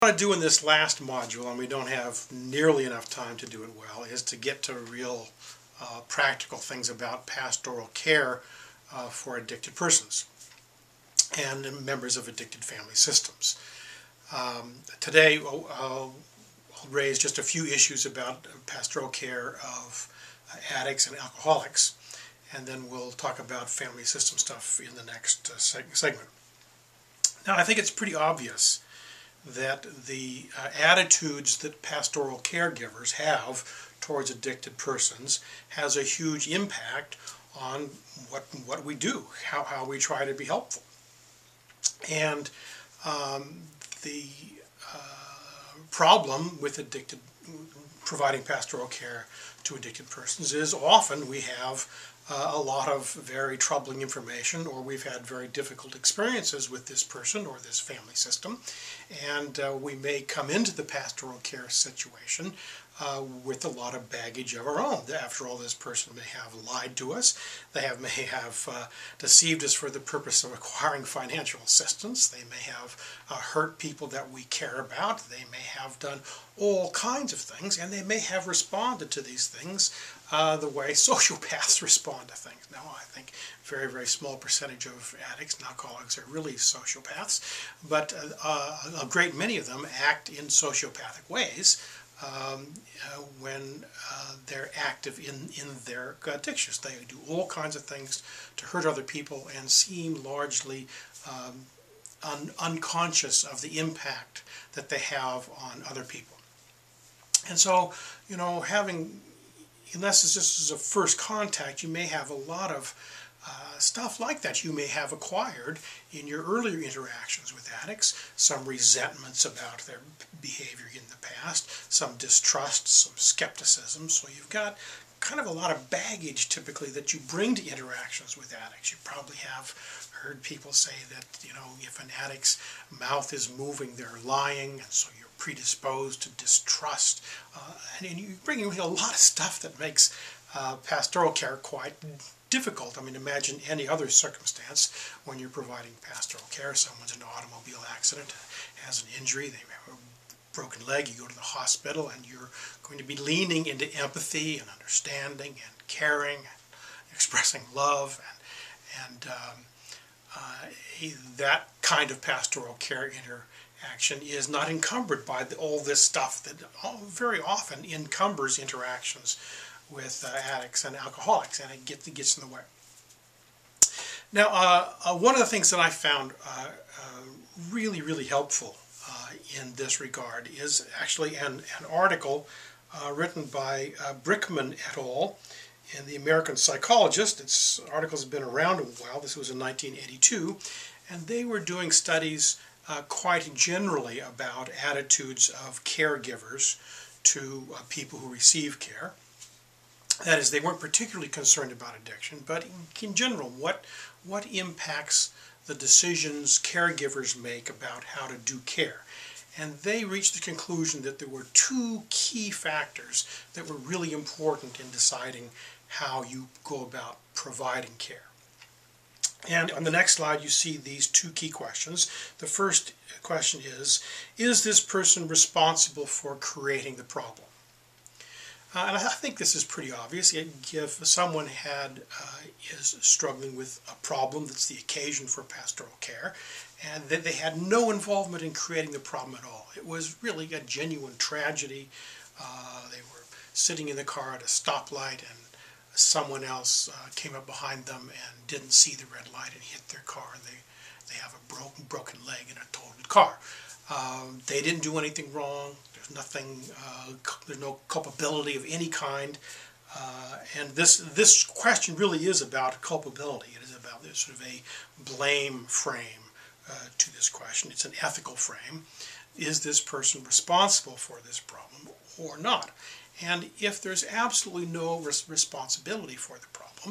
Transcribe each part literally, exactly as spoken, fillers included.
What I want to do in this last module, and we don't have nearly enough time to do it well, is to get to real uh, practical things about pastoral care uh, for addicted persons and members of addicted family systems. Um, today I'll, I'll raise just a few issues about pastoral care of uh, addicts and alcoholics, and then we'll talk about family system stuff in the next uh, seg segment. Now, I think it's pretty obvious that the uh, attitudes that pastoral caregivers have towards addicted persons has a huge impact on what what we do, how, how we try to be helpful. And um, the uh, problem with addicted, providing pastoral care to addicted persons is often we have Uh, a lot of very troubling information, or we've had very difficult experiences with this person or this family system, and uh, we may come into the pastoral care situation uh, with a lot of baggage of our own. After all, this person may have lied to us, they have, may have uh, deceived us for the purpose of acquiring financial assistance, they may have uh, hurt people that we care about, they may have done all kinds of things, and they may have responded to these things Uh, the way sociopaths respond to things. Now, I think very, very small percentage of addicts and alcoholics are really sociopaths, but uh, a great many of them act in sociopathic ways um, uh, when uh, they're active in, in their addictions. They do all kinds of things to hurt other people and seem largely um, un unconscious of the impact that they have on other people. And so, you know, having unless it's just as a first contact, you may have a lot of uh, stuff like that you may have acquired in your earlier interactions with addicts, some resentments about their behavior in the past, some distrust, some skepticism. So you've got kind of a lot of baggage typically that you bring to interactions with addicts. You probably have heard people say that, you know, if an addict's mouth is moving, they're lying, and so you're predisposed to distrust. Uh, and, and you bring in a lot of stuff that makes uh, pastoral care quite difficult. I mean, imagine any other circumstance when you're providing pastoral care. Someone's in an automobile accident, has an injury, they have a broken leg, you go to the hospital, and you're going to be leaning into empathy and understanding and caring and expressing love, and, and um, uh, that kind of pastoral care interaction is not encumbered by the, all this stuff that very often encumbers interactions with uh, addicts and alcoholics, and it, get, it gets in the way. Now, uh, uh, one of the things that I found uh, uh, really, really helpful uh, in this regard is actually an, an article uh, written by uh, Brickman et al. In the American Psychologist. Its articles have been around a while. This was in nineteen eighty-two, and they were doing studies uh, quite generally about attitudes of caregivers to uh, people who receive care. That is, they weren't particularly concerned about addiction, but in, in general, what what impacts the decisions caregivers make about how to do care. And they reached the conclusion that there were two key factors that were really important in deciding how you go about providing care. And on the next slide, you see these two key questions. The first question is, is this person responsible for creating the problem? Uh, and I think this is pretty obvious. If someone had uh, is struggling with a problem that's the occasion for pastoral care, and that they had no involvement in creating the problem at all, it was really a genuine tragedy. Uh, they were sitting in the car at a stoplight, and someone else uh, came up behind them and didn't see the red light and hit their car, and they they have a broken broken leg and a totaled car. Um, they didn't do anything wrong. There's nothing. Uh, there's no culpability of any kind. Uh, and this this question really is about culpability. It is about this sort of a blame frame uh, to this question. It's an ethical frame. Is this person responsible for this problem or not? And if there's absolutely no res responsibility for the problem,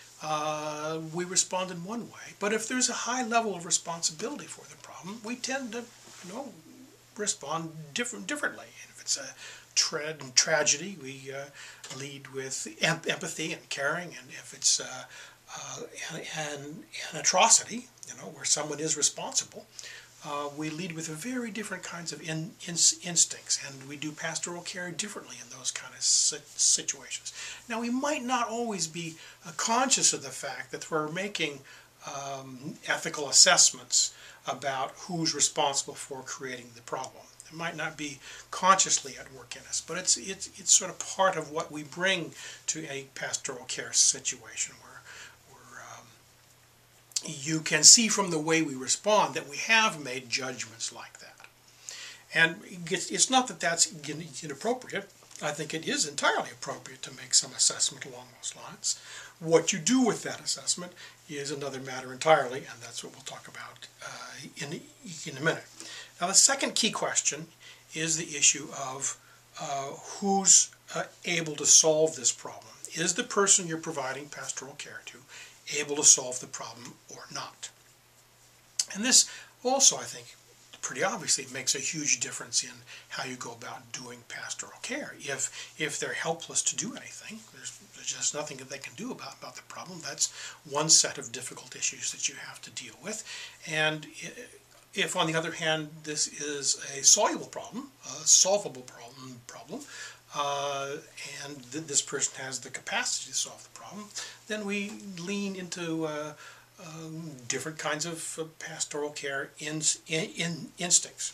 uh, we respond in one way. But if there's a high level of responsibility for the problem, we tend to, you know, respond different differently. And if it's a tra tragedy, we uh, lead with em empathy and caring. And if it's uh, uh, an, an, an atrocity, you know, where someone is responsible, uh, we lead with very different kinds of in, in, instincts, and we do pastoral care differently in those kind of situations. Now, we might not always be uh, conscious of the fact that we're making um, ethical assessments about who's responsible for creating the problem. It might not be consciously at work in us, but it's, it's, it's sort of part of what we bring to a pastoral care situation where, where um, you can see from the way we respond that we have made judgments like that. And it's, it's not that that's inappropriate. I think it is entirely appropriate to make some assessment along those lines. What you do with that assessment is another matter entirely, and that's what we'll talk about uh, in, in a minute. Now, the second key question is the issue of uh, who's uh, able to solve this problem. Is the person you're providing pastoral care to able to solve the problem or not? And this also, I think, pretty obviously makes a huge difference in how you go about doing pastoral care. If if they're helpless to do anything, there's, there's just nothing that they can do about, about the problem. That's one set of difficult issues that you have to deal with. And if, on the other hand, this is a soluble problem, a solvable problem, problem uh, and th this person has the capacity to solve the problem, then we lean into uh, Um, different kinds of uh, pastoral care in, in, in instincts.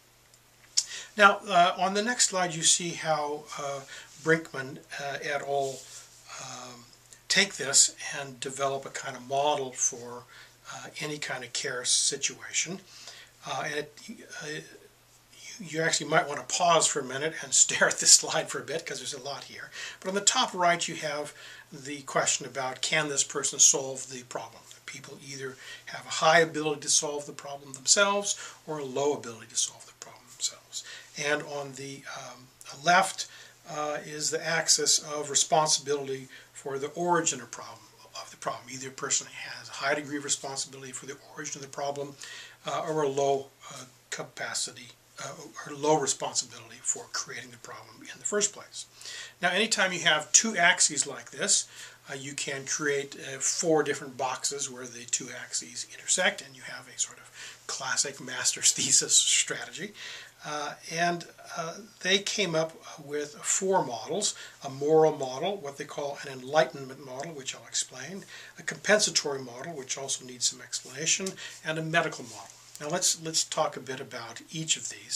Now, uh, on the next slide, you see how uh, Brinkman uh, et al. Um, take this and develop a kind of model for uh, any kind of care situation. Uh, and it, uh, you actually might want to pause for a minute and stare at this slide for a bit because there's a lot here. But on the top right, you have the question about, can this person solve the problem? People either have a high ability to solve the problem themselves or a low ability to solve the problem themselves. And on the um, left uh, is the axis of responsibility for the origin of, problem, of the problem. Either a person has a high degree of responsibility for the origin of the problem uh, or a low uh, capacity uh, or low responsibility for creating the problem in the first place. Now, anytime you have two axes like this, Uh, you can create uh, four different boxes where the two axes intersect, and you have a sort of classic master's thesis strategy. Uh, and uh, they came up with four models: a moral model, what they call an enlightenment model, which I'll explain, a compensatory model, which also needs some explanation, and a medical model. Now, let's let's talk a bit about each of these.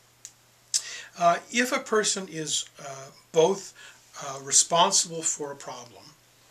Uh, if a person is uh, both uh, responsible for a problem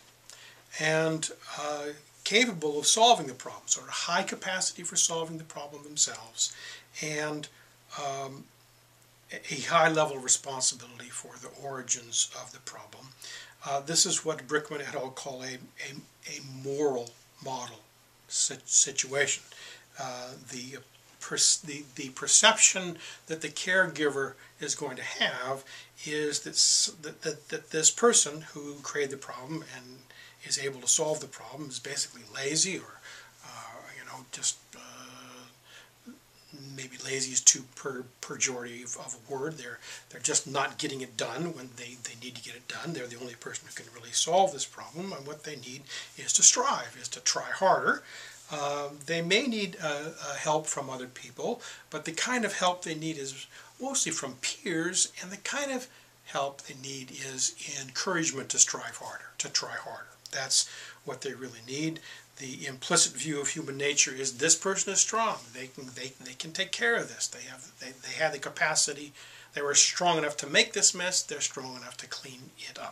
and uh, capable of solving the problem, sort of high capacity for solving the problem themselves, and um, a high level of responsibility for the origins of the problem. Uh, this is what Brinkman et al. Call a, a, a moral model situation. Uh, the, the, the perception that the caregiver is going to have is that, that, that, that this person who created the problem and is able to solve the problem is basically lazy, or uh, you know, just uh, maybe lazy is too per pejorative of a word. They're they're just not getting it done when they they need to get it done. They're the only person who can really solve this problem, and what they need is to strive, is to try harder. Uh, they may need uh, uh, help from other people, but the kind of help they need is mostly from peers, and the kind of help they need is encouragement to strive harder, to try harder. That's what they really need. The implicit view of human nature is this person is strong. They can they they can take care of this. They have they they have the capacity. They were strong enough to make this mess. They're strong enough to clean it up.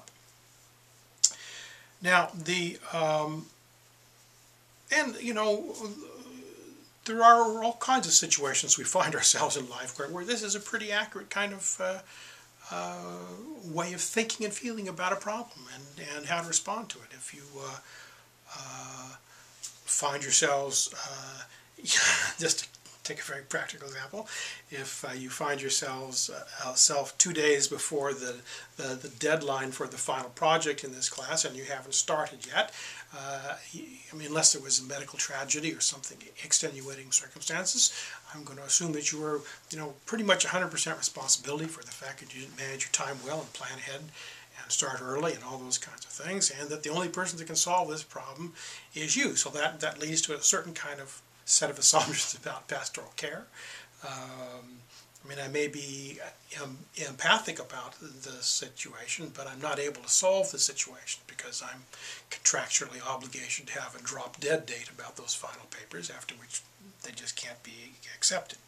Now the um, and you know there are all kinds of situations we find ourselves in life where where this is a pretty accurate kind of Uh, Uh, way of thinking and feeling about a problem, and, and how to respond to it. If you uh, uh, find yourselves, uh, just to take a very practical example, if uh, you find yourselves uh, self two days before the, the, the deadline for the final project in this class and you haven't started yet, uh, I mean, unless there was a medical tragedy or something extenuating circumstances, I'm going to assume that you were, you know, pretty much one hundred percent responsibility for the fact that you didn't manage your time well and plan ahead and start early and all those kinds of things, and that the only person that can solve this problem is you. So that, that leads to a certain kind of set of assumptions about pastoral care. Um, I mean, I may be em empathic about the situation, but I'm not able to solve the situation because I'm contractually obligated to have a drop-dead date about those final papers, after which they just can't be accepted.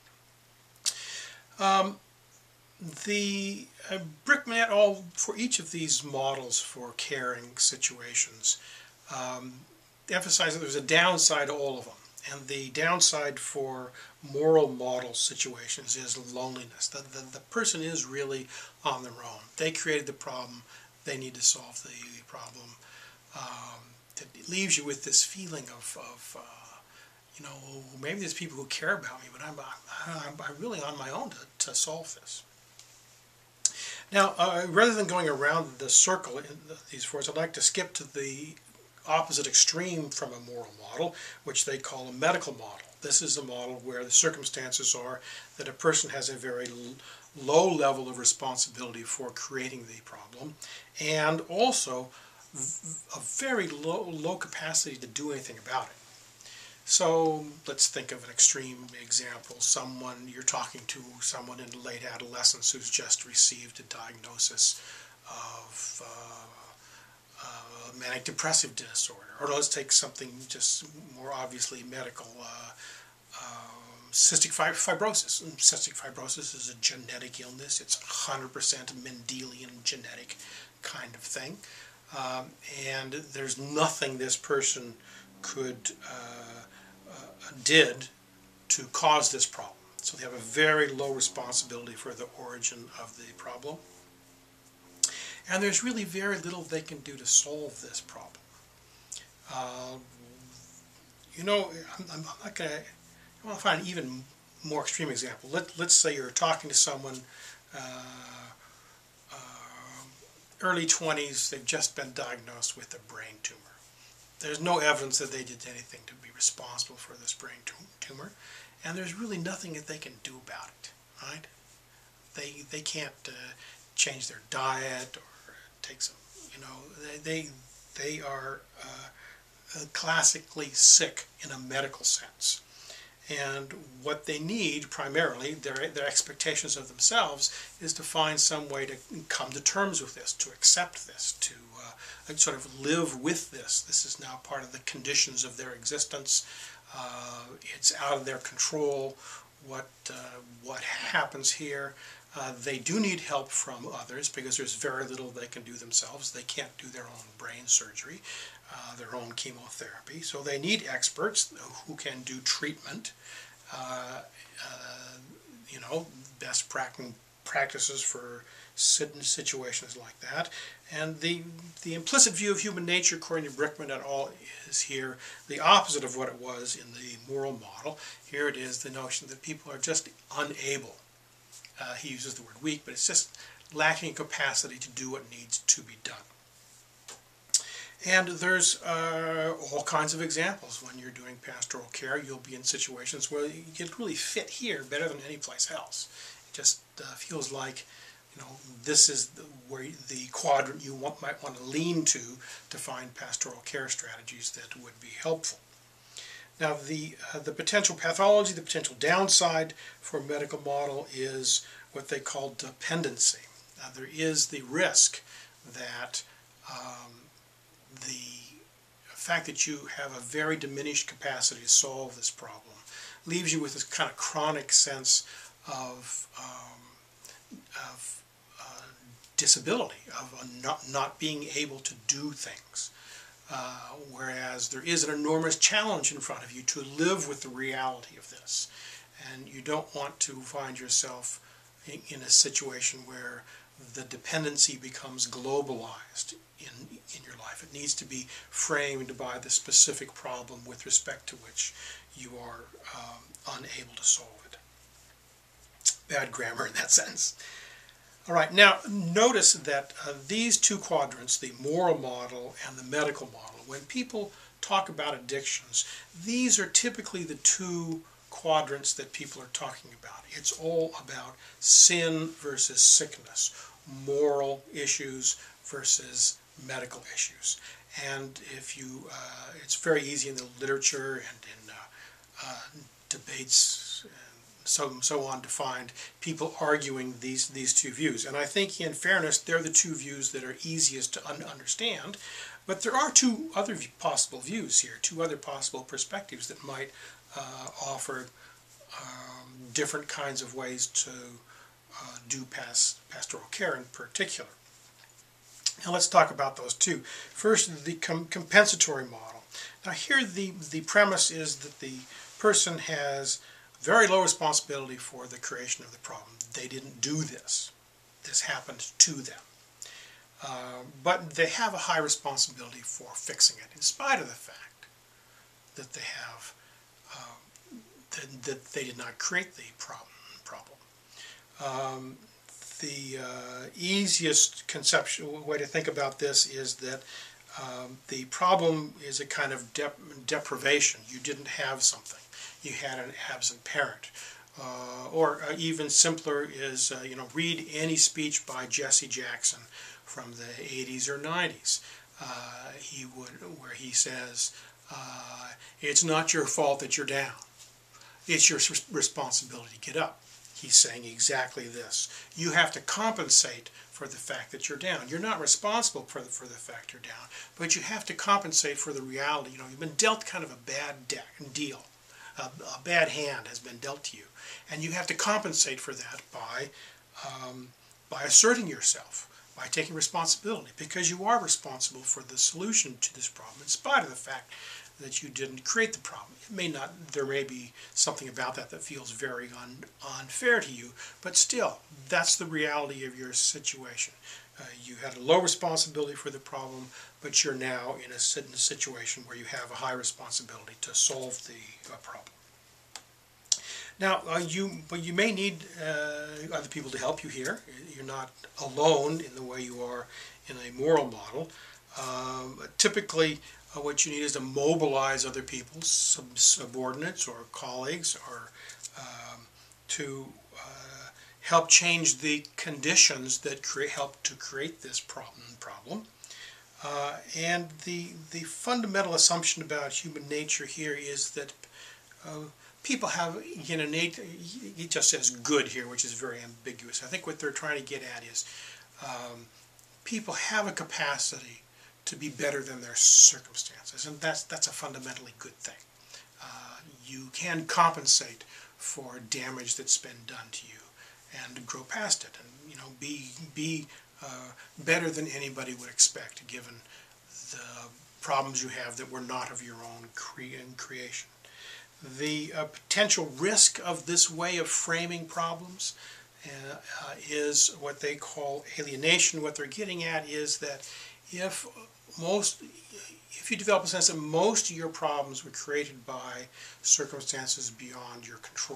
Um, the uh, BRCMAT, all for each of these models for caring situations, um, emphasize that there's a downside to all of them. And the downside for moral model situations is loneliness. The, the, the person is really on their own. They created the problem. They need to solve the problem. Um, it leaves you with this feeling of, of uh, you know, maybe there's people who care about me, but I'm, I'm, I'm really on my own to, to solve this. Now, uh, rather than going around the circle in these fours, I'd like to skip to the opposite extreme from a moral model, which they call a medical model. This is a model where the circumstances are that a person has a very low level of responsibility for creating the problem, and also a very low, low capacity to do anything about it. So let's think of an extreme example. Someone, you're talking to someone in late adolescence who's just received a diagnosis of uh, Uh, manic depressive disorder, or let's take something just more obviously medical, uh, um, cystic fibrosis. And cystic fibrosis is a genetic illness. It's one hundred percent Mendelian genetic kind of thing, um, and there's nothing this person could uh, uh, did to cause this problem. So they have a very low responsibility for the origin of the problem. And there's really very little they can do to solve this problem. Uh, you know, I'm, I'm not going to, I want to find an even more extreme example. Let, let's say you're talking to someone, uh, uh, early twenties, they've just been diagnosed with a brain tumor. There's no evidence that they did anything to be responsible for this brain tumor, and there's really nothing that they can do about it, right? They, they can't uh, change their diet or take some, you know, they, they, they are uh, classically sick in a medical sense. And what they need primarily, their, their expectations of themselves, is to find some way to come to terms with this, to accept this, to uh, sort of live with this. This is now part of the conditions of their existence. Uh, it's out of their control what, uh, what happens here. Uh, they do need help from others because there's very little they can do themselves. They can't do their own brain surgery, uh, their own chemotherapy. So they need experts who can do treatment, uh, uh, you know, best practices for situations like that. And the, the implicit view of human nature, according to BRCMAT et al., is here the opposite of what it was in the moral model. Here it is the notion that people are just unable. Uh, he uses the word weak, but it's just lacking capacity to do what needs to be done. And there's uh, all kinds of examples. When you're doing pastoral care, you'll be in situations where you can really fit here better than any place else. It just uh, feels like, you know, this is the, where the quadrant you want, might want to lean to to find pastoral care strategies that would be helpful. Now, the, uh, the potential pathology, the potential downside for a medical model is what they call dependency. Now, there is the risk that um, the fact that you have a very diminished capacity to solve this problem leaves you with this kind of chronic sense of, um, of uh, disability, of uh, not, not being able to do things. Uh, whereas there is an enormous challenge in front of you to live with the reality of this. And you don't want to find yourself in, in a situation where the dependency becomes globalized in, in your life. It needs to be framed by the specific problem with respect to which you are um, unable to solve it. Bad grammar in that sense. All right, now notice that uh, these two quadrants, the moral model and the medical model, when people talk about addictions, these are typically the two quadrants that people are talking about. It's all about sin versus sickness, moral issues versus medical issues. And if you, uh, it's very easy in the literature and in uh, uh, debates and so so on to find people arguing these these two views. And I think, in fairness, they're the two views that are easiest to un understand. But there are two other possible views here, two other possible perspectives that might uh, offer um, different kinds of ways to uh, do past, pastoral care in particular. Now let's talk about those two. First, the com compensatory model. Now here the, the premise is that the person has very low responsibility for the creation of the problem. They didn't do this. This happened to them. Uh, but they have a high responsibility for fixing it, in spite of the fact that they have uh, that, that they did not create the problem. problem. Um, the uh, easiest conceptual way to think about this is that um, the problem is a kind of dep deprivation. You didn't have something. You had an absent parent. Uh, or uh, even simpler is, uh, you know, read any speech by Jesse Jackson from the eighties or nineties. Uh, he would, where he says, uh, it's not your fault that you're down. It's your responsibility to get up. He's saying exactly this. You have to compensate for the fact that you're down. You're not responsible for the, for the fact you're down, but you have to compensate for the reality. You know, you've been dealt kind of a bad de deal. A, a bad hand has been dealt to you, and you have to compensate for that by um, by asserting yourself, by taking responsibility, because you are responsible for the solution to this problem, in spite of the fact that you didn't create the problem. It may not, there may be something about that that feels very un, unfair to you, but still, that's the reality of your situation. Uh, you had a low responsibility for the problem, but you're now in a, in a situation where you have a high responsibility to solve the uh, problem. Now, uh, you, but you may need uh, other people to help you here. You're not alone in the way you are in a moral model. Um, typically, uh, what you need is to mobilize other people, sub subordinates or colleagues, or um, to uh, help change the conditions that create, help to create this problem. problem. Uh, and the, the fundamental assumption about human nature here is that uh, people have, you know, he just says good here, which is very ambiguous. I think what they're trying to get at is um, people have a capacity to be better than their circumstances, and that's, that's a fundamentally good thing. Uh, you can compensate for damage that's been done to you and grow past it, and, you know, be, be uh, better than anybody would expect, given the problems you have that were not of your own cre creation. The uh, potential risk of this way of framing problems uh, uh, is what they call alienation. What they're getting at is that if most, if you develop a sense that most of your problems were created by circumstances beyond your control,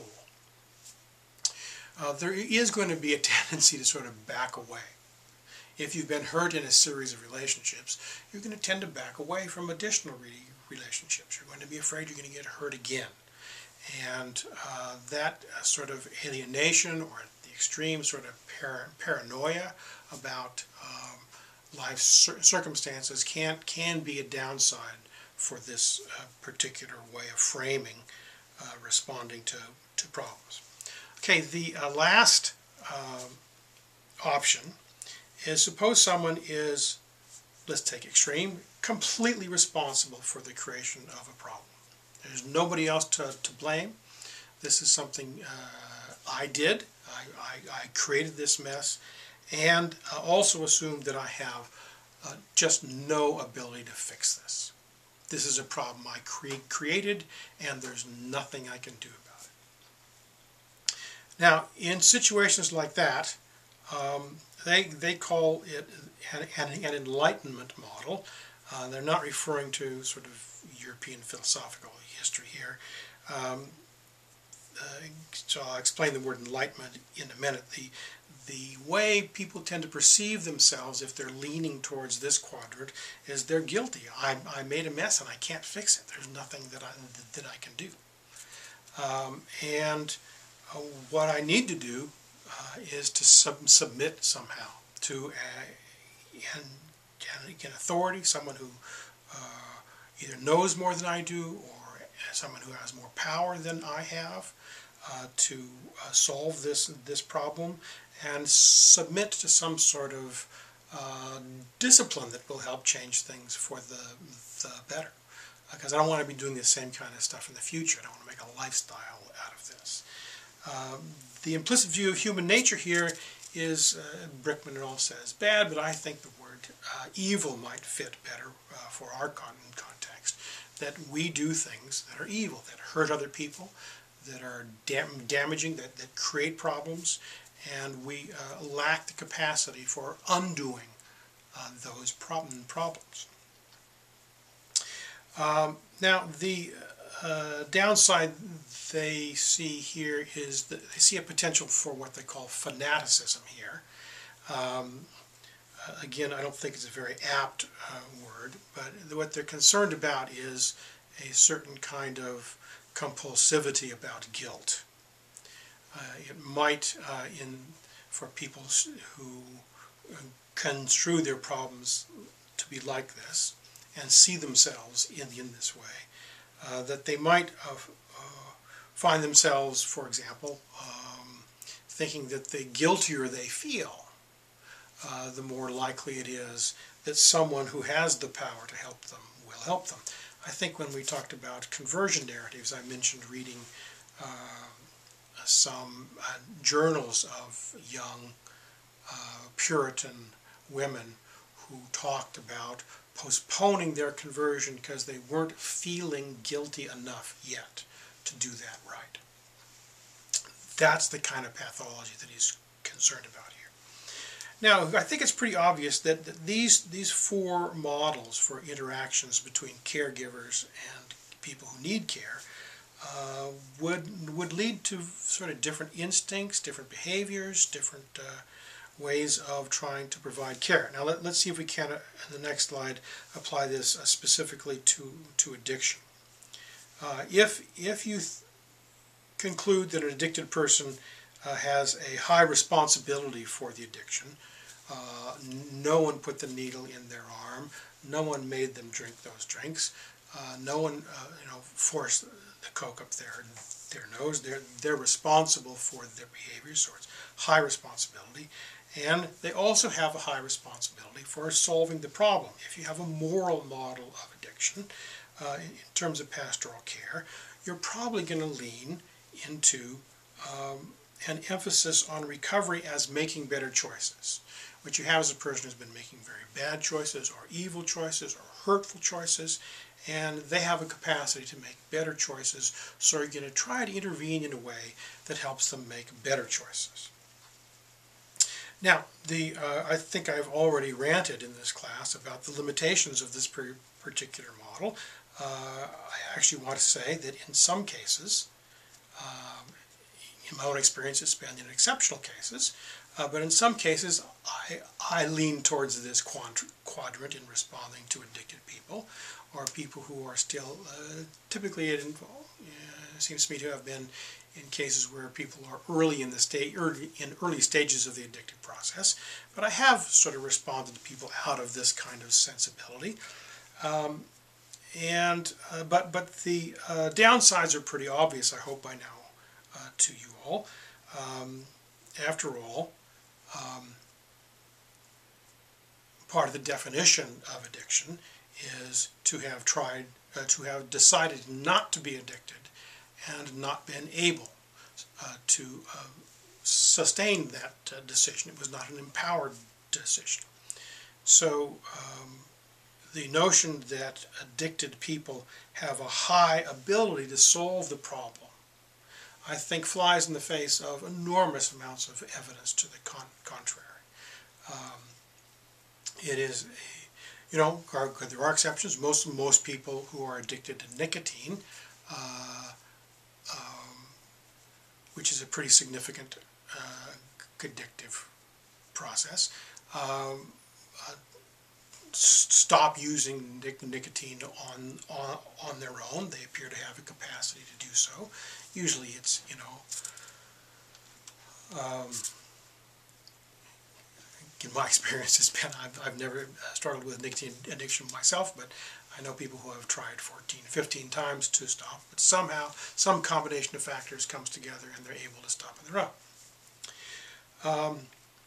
uh, there is going to be a tendency to sort of back away. If you've been hurt in a series of relationships, you're going to tend to back away from additional re relationships. You're going to be afraid you're going to get hurt again. And uh, that uh, sort of alienation, or at the extreme sort of par paranoia about um, life cir circumstances can, can be a downside for this uh, particular way of framing uh, responding to, to problems. Okay, the uh, last uh, option is, suppose someone is, let's take extreme, completely responsible for the creation of a problem. There's nobody else to, to blame. This is something uh, I did. I, I, I created this mess, and uh, also assumed that I have uh, just no ability to fix this. This is a problem I cre created, and there's nothing I can do about it. Now, in situations like that, um, they, they call it an, an, an enlightenment model. Uh, they're not referring to sort of European philosophical history here. Um, uh, so I'll explain the word enlightenment in a minute. The, the way people tend to perceive themselves if they're leaning towards this quadrant is they're guilty. I, I made a mess and I can't fix it. There's nothing that I, that I can do. Um, and uh, what I need to do uh, is to sub submit somehow to a, an, an authority, someone who uh, either knows more than I do, or someone who has more power than I have uh, to uh, solve this this problem, and submit to some sort of uh, discipline that will help change things for the, the better. Because I don't want to be doing the same kind of stuff in the future. I don't want to make a lifestyle out of this. Um, the implicit view of human nature here is, uh, Brickman and all says, bad, but I think the word uh, evil might fit better uh, for our con context. That we do things that are evil, that hurt other people, that are dam damaging, that, that create problems, and we uh, lack the capacity for undoing uh, those problem problems. Um, now, the uh, downside they see here is that they see a potential for what they call fanaticism here. Um, uh, again, I don't think it's a very apt uh, word, but what they're concerned about is a certain kind of compulsivity about guilt. Uh, it might, uh, in for people who construe their problems to be like this, and see themselves in, in this way, uh, that they might uh, uh, find themselves, for example, um, thinking that the guiltier they feel, uh, the more likely it is that someone who has the power to help them will help them. I think when we talked about conversion narratives, I mentioned reading uh, some uh, journals of young uh, Puritan women who talked about postponing their conversion because they weren't feeling guilty enough yet to do that right. That's the kind of pathology that he's concerned about here. Now, I think it's pretty obvious that, that these, these four models for interactions between caregivers and people who need care uh, would, would lead to sort of different instincts, different behaviors, different uh, ways of trying to provide care. Now let, let's see if we can, uh, in the next slide, apply this uh, specifically to, to addiction. Uh, if, if you th conclude that an addicted person uh, has a high responsibility for the addiction, uh, no one put the needle in their arm, no one made them drink those drinks, uh, no one uh, you know, forced the coke up their, their nose, they're, they're responsible for their behavior, so it's high responsibility. And they also have a high responsibility for solving the problem. If you have a moral model of addiction, uh, in terms of pastoral care, you're probably going to lean into um, an emphasis on recovery as making better choices. What you have is a person who's been making very bad choices or evil choices or hurtful choices, and they have a capacity to make better choices, so you're going to try to intervene in a way that helps them make better choices. Now, the, uh, I think I've already ranted in this class about the limitations of this particular model. Uh, I actually want to say that in some cases, um, in my own experience it's been in exceptional cases, uh, but in some cases I, I lean towards this quadrant in responding to addicted people, or people who are still uh, typically, it involve, uh, seems to me to have been in cases where people are early in the state, early, in early stages of the addictive process. But I have sort of responded to people out of this kind of sensibility. Um, and uh, but but the uh, downsides are pretty obvious, I hope by now, uh, to you all. Um, after all, um, part of the definition of addiction is to have tried, uh, to have decided not to be addicted and not been able uh, to uh, sustain that uh, decision. It was not an empowered decision. So um, the notion that addicted people have a high ability to solve the problem, I think, flies in the face of enormous amounts of evidence to the con contrary. Um, it is, a, you know, are, there are exceptions. Most most people who are addicted to nicotine, uh, um, which is a pretty significant uh, addictive process, um, uh, stop using nic nicotine on, on on their own. They appear to have a capacity to do so. Usually, it's you know. Um, in my experience, it's been I've, I've never struggled with nicotine addiction myself, but I know people who have tried fourteen, fifteen times to stop, but somehow some combination of factors comes together and they're able to stop on their own. Um,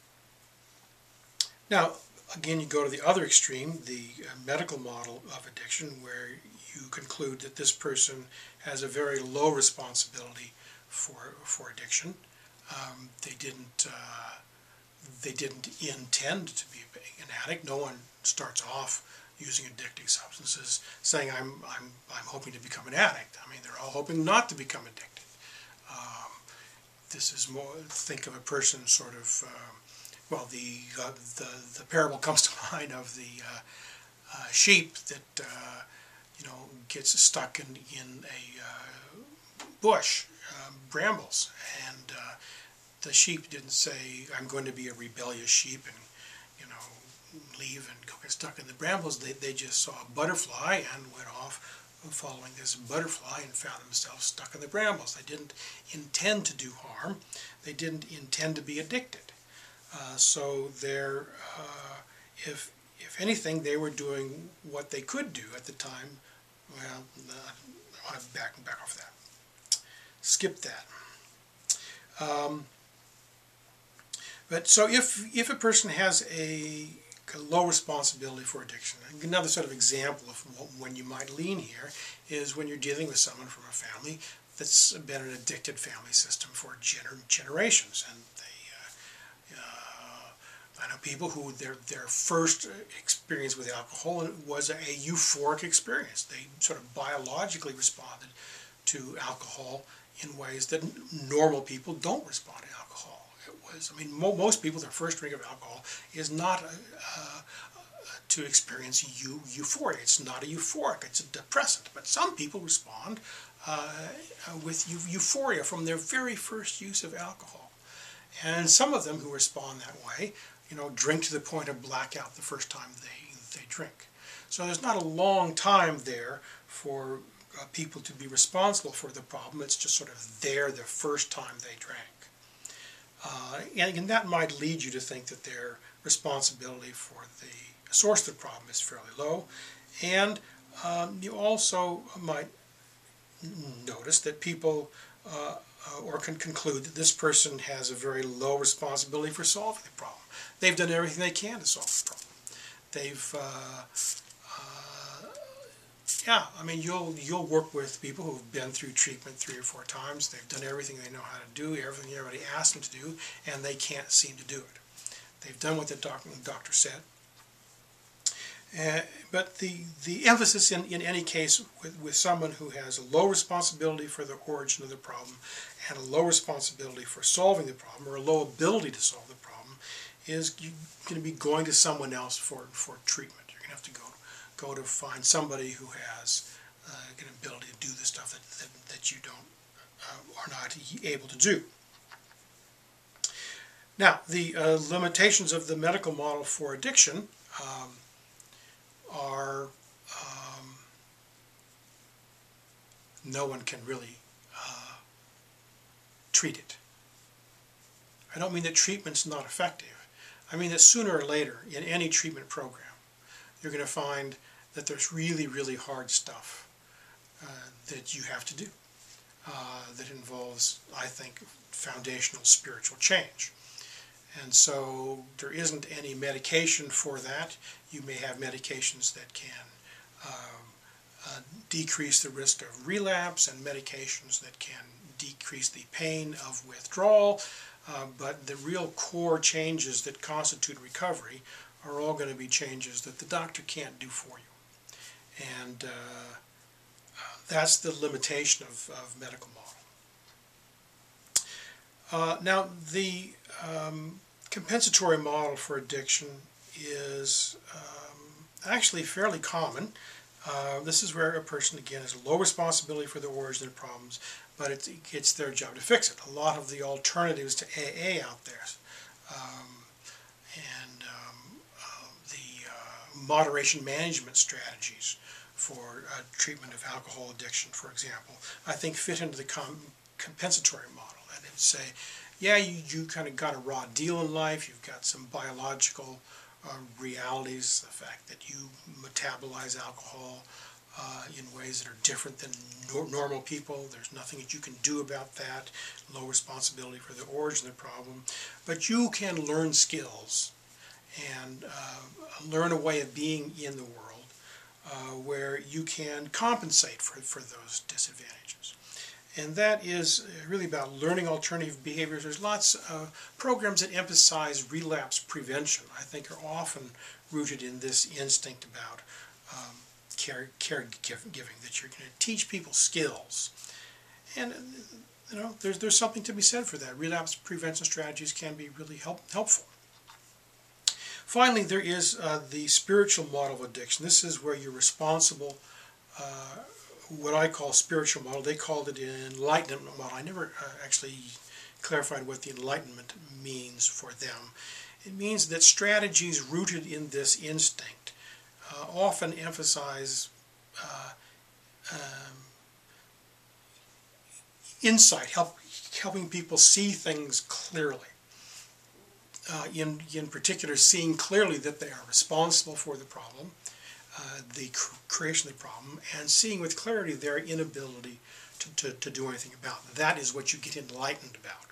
now, again, you go to the other extreme, the uh, medical model of addiction, where you conclude that this person has a very low responsibility for for addiction. Um, they didn't uh, they didn't intend to be an addict. No one starts off using addictive substances saying I'm I'm I'm hoping to become an addict. I mean, they're all hoping not to become addicted. Um, this is more, think of a person sort of. Uh, Well, the, uh, the the parable comes to mind of the uh, uh, sheep that uh, you know gets stuck in in a uh, bush, uh, brambles, and uh, the sheep didn't say, "I'm going to be a rebellious sheep and you know leave and go get stuck in the brambles." They they just saw a butterfly and went off following this butterfly and found themselves stuck in the brambles. They didn't intend to do harm. They didn't intend to be addicted. Uh, so they're, uh, if if anything, they were doing what they could do at the time. Well, uh, I want to back back off that. Skip that. Um, but so if if a person has a, a low responsibility for addiction, another sort of example of when you might lean here is when you're dealing with someone from a family that's been an addicted family system for gener generations, and they. I know people who their their first experience with alcohol was a euphoric experience. They sort of biologically responded to alcohol in ways that normal people don't respond to alcohol. It was, I mean, mo most people, their first drink of alcohol is not a, uh, to experience eu euphoria. It's not a euphoric, it's a depressant. But some people respond uh, with eu euphoria from their very first use of alcohol. And some of them who respond that way, you know, drink to the point of blackout the first time they, they drink. So there's not a long time there for uh, people to be responsible for the problem. It's just sort of there the first time they drank. Uh, and, and that might lead you to think that their responsibility for the source of the problem is fairly low. And um, you also might notice that people uh, uh, or can conclude that this person has a very low responsibility for solving the problem. They've done everything they can to solve the problem. They've, uh, uh, yeah, I mean, you'll you'll work with people who've been through treatment three or four times. They've done everything they know how to do, everything everybody asked them to do, and they can't seem to do it. They've done what the doctor, the doctor said. Uh, but the the emphasis in in any case with with someone who has a low responsibility for the origin of the problem and a low responsibility for solving the problem, or a low ability to solve the problem, is you're going to be going to someone else for, for treatment. You're going to have to go go to find somebody who has uh, an ability to do the stuff that, that, that you don't uh, are not able to do. Now, the uh, limitations of the medical model for addiction um, are um, no one can really uh, treat it. I don't mean that treatment's not effective. I mean that sooner or later, in any treatment program, you're going to find that there's really, really hard stuff uh, that you have to do uh, that involves, I think, foundational spiritual change. And so there isn't any medication for that. You may have medications that can um, uh, decrease the risk of relapse, and medications that can decrease the pain of withdrawal. Uh, but the real core changes that constitute recovery are all going to be changes that the doctor can't do for you. And uh, uh, that's the limitation of, of medical model. Uh, now, the um, compensatory model for addiction is um, actually fairly common. Uh, this is where a person, again, has a low responsibility for the origin of problems, but it's, it's their job to fix it. A lot of the alternatives to A A out there, um, and um, uh, the uh, moderation management strategies for uh, treatment of alcohol addiction, for example, I think fit into the com compensatory model. And it'd say, yeah, you, you kind of got a raw deal in life, you've got some biological uh, realities, the fact that you metabolize alcohol uh, in ways that are different than nor normal people. There's nothing that you can do about that. Low responsibility for the origin of the problem. But you can learn skills and uh, learn a way of being in the world uh, where you can compensate for, for those disadvantages. And that is really about learning alternative behaviors. There's lots of programs that emphasize relapse prevention, I think, are often rooted in this instinct about um, care, caregiving, that you're going to teach people skills. And you know, there's, there's something to be said for that. Relapse prevention strategies can be really help, helpful. Finally, there is uh, the spiritual model of addiction. This is where you're responsible, uh, what I call spiritual model. They called it an enlightenment model. I never uh, actually clarified what the enlightenment means for them. It means that strategies rooted in this instinct uh, often emphasize uh, um, insight, help, helping people see things clearly. Uh, in, in particular, seeing clearly that they are responsible for the problem, uh, the cr creation of the problem, and seeing with clarity their inability to, to, to do anything about it. That is what you get enlightened about.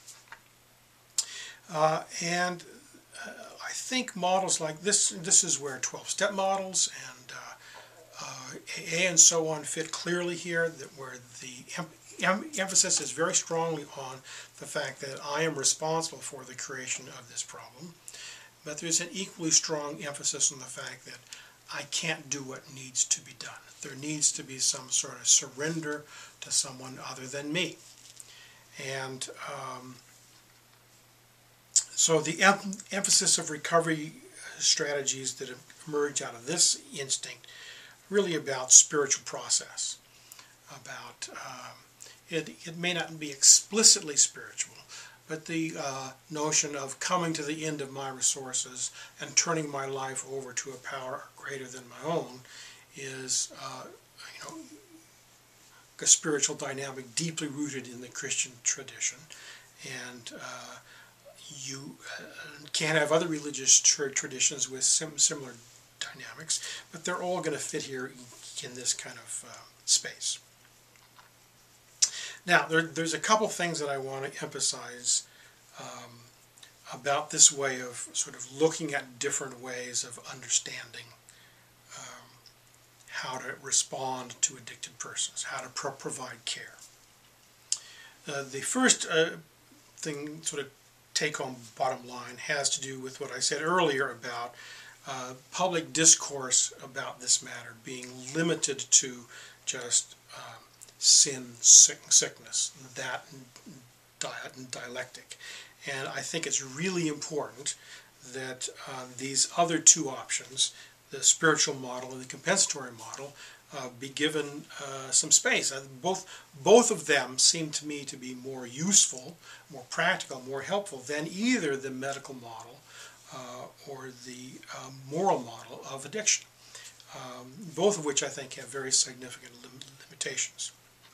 Uh, and uh, I think models like this, this is where twelve-step models and uh, uh, A A and so on fit clearly here, that where the em em emphasis is very strongly on the fact that I am responsible for the creation of this problem, but there's an equally strong emphasis on the fact that I can't do what needs to be done. There needs to be some sort of surrender to someone other than me. And um, so the em emphasis of recovery strategies that emerge out of this instinct really about spiritual process, about um, It, it may not be explicitly spiritual, but the uh, notion of coming to the end of my resources and turning my life over to a power greater than my own is, uh, you know, a spiritual dynamic deeply rooted in the Christian tradition. And uh, you uh, can't have other religious tra traditions with sim similar dynamics, but they're all going to fit here in this kind of uh, space. Now, there, there's a couple things that I want to emphasize um, about this way of sort of looking at different ways of understanding um, how to respond to addicted persons, how to pro provide care. Uh, the first uh, thing, sort of take-home bottom line, has to do with what I said earlier about uh, public discourse about this matter being limited to just um, sin, sick, sickness, that diet and dialectic. And I think it's really important that uh, these other two options, the spiritual model and the compensatory model, uh, be given uh, some space. Uh, both, both of them seem to me to be more useful, more practical, more helpful than either the medical model uh, or the uh, moral model of addiction, um, both of which I think have very significant lim limitations.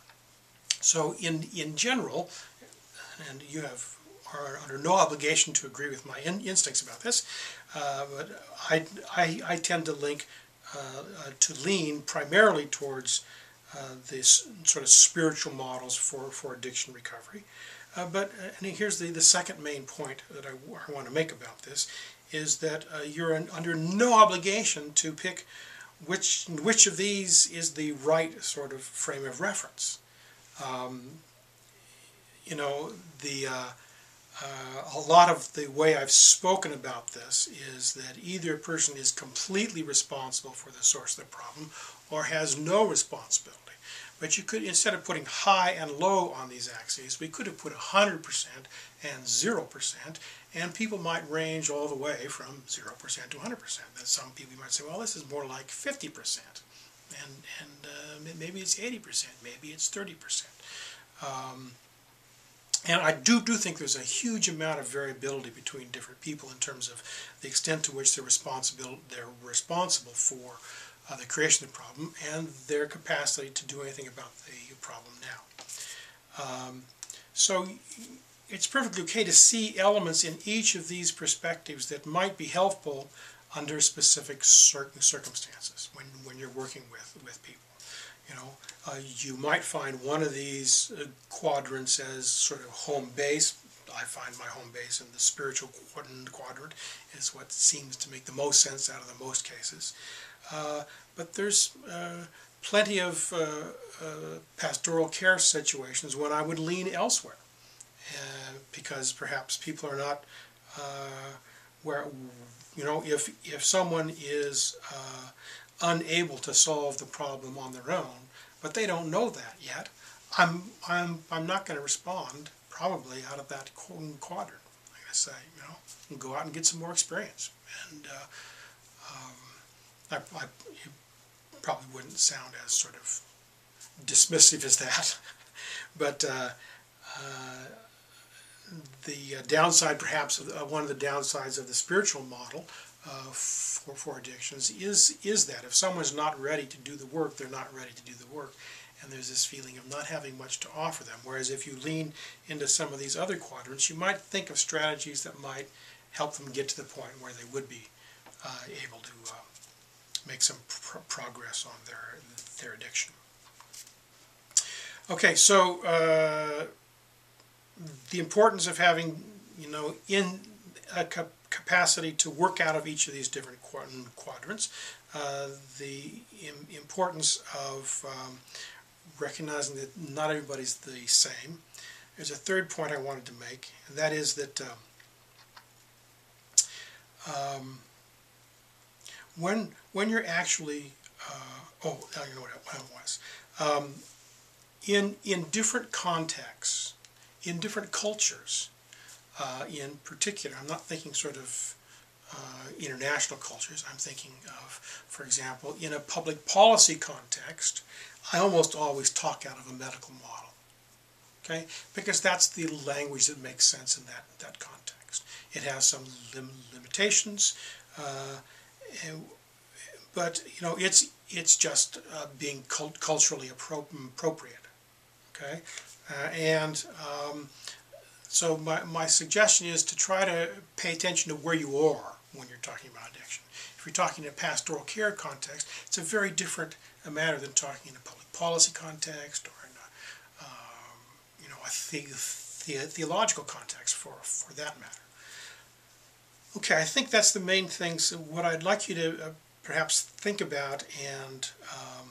So in, in general, and you have are under no obligation to agree with my in, instincts about this, uh, but I, I, I tend to link, uh, uh, to lean primarily towards uh, this sort of spiritual models for, for addiction recovery. Uh, but uh, and here's the, the second main point that I, I want to make about this, is that uh, you're in, under no obligation to pick which, which of these is the right sort of frame of reference. Um, you know, the uh, uh, a lot of the way I've spoken about this is that either a person is completely responsible for the source of the problem or has no responsibility. But you could, instead of putting high and low on these axes, we could have put one hundred percent and zero percent, and people might range all the way from zero percent to one hundred percent. That some people might say, well, this is more like fifty percent. And, and uh, maybe it's eighty percent, maybe it's thirty percent. Um, and I do, do think there's a huge amount of variability between different people in terms of the extent to which they're responsible, they're responsible for uh, the creation of the problem and their capacity to do anything about the problem now. Um, so it's perfectly okay to see elements in each of these perspectives that might be helpful under specific certain circumstances when, when you're working with, with people. You know, uh, you might find one of these uh, quadrants as sort of home base. I find my home base in the spiritual quadrant is what seems to make the most sense out of the most cases. Uh, but there's uh, plenty of uh, uh, pastoral care situations when I would lean elsewhere, uh, because perhaps people are not uh, where, you know, if if someone is uh, unable to solve the problem on their own, but they don't know that yet, I'm I'm I'm not going to respond probably out of that quadrant. I'm going to say, you know, and go out and get some more experience. And uh, um, I, I it probably wouldn't sound as sort of dismissive as that, but uh, uh, the uh, downside, perhaps, of the, uh, one of the downsides of the spiritual model uh, for for addictions is is that if someone's not ready to do the work, they're not ready to do the work. And there's this feeling of not having much to offer them. Whereas if you lean into some of these other quadrants, you might think of strategies that might help them get to the point where they would be uh, able to uh, make some pr progress on their their addiction. Okay, so uh, the importance of having, you know, in a cap capacity to work out of each of these different quadrants, uh, the im importance of um, recognizing that not everybody's the same. There's a third point I wanted to make, and that is that um, um, when when you're actually uh, oh, I know what it was. Um, in in different contexts, in different cultures, uh, in particular, I'm not thinking sort of uh, international cultures. I'm thinking of, for example, in a public policy context, I almost always talk out of a medical model, okay? Because that's the language that makes sense in that, that context. It has some lim limitations, uh, and, but, you know, it's, it's just uh, being cult culturally appro appropriate, okay? Uh, and um, so my, my suggestion is to try to pay attention to where you are when you're talking about addiction. If you're talking in a pastoral care context, it's a very different matter than talking in a public policy context or in a, um, you know, a the the theological context for, for that matter. Okay, I think that's the main things. What I'd like you to uh, perhaps think about and um,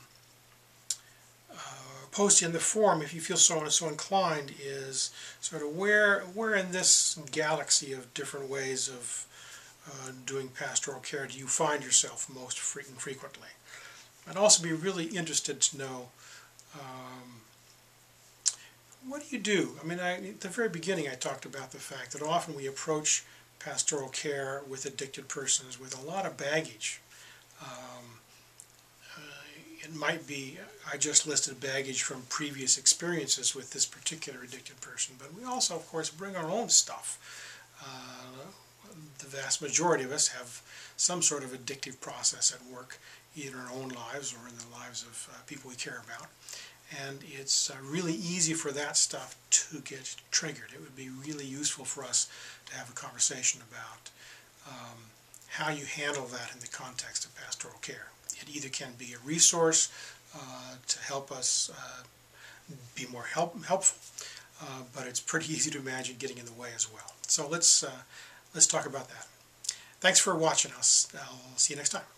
uh, post in the forum, if you feel so, so inclined, is sort of where, where in this galaxy of different ways of uh, doing pastoral care do you find yourself most fre frequently? I'd also be really interested to know, um, what do you do? I mean, I, at the very beginning I talked about the fact that often we approach pastoral care with addicted persons with a lot of baggage. Um, uh, it might be, I just listed baggage from previous experiences with this particular addicted person, but we also, of course, bring our own stuff. Uh, the vast majority of us have some sort of addictive process at work, either in our own lives or in the lives of uh, people we care about. And it's uh, really easy for that stuff to get triggered. It would be really useful for us to have a conversation about um, how you handle that in the context of pastoral care. It either can be a resource uh, to help us uh, be more help helpful, uh, but it's pretty easy to imagine getting in the way as well. So let's, uh, let's talk about that. Thanks for watching us. I'll see you next time.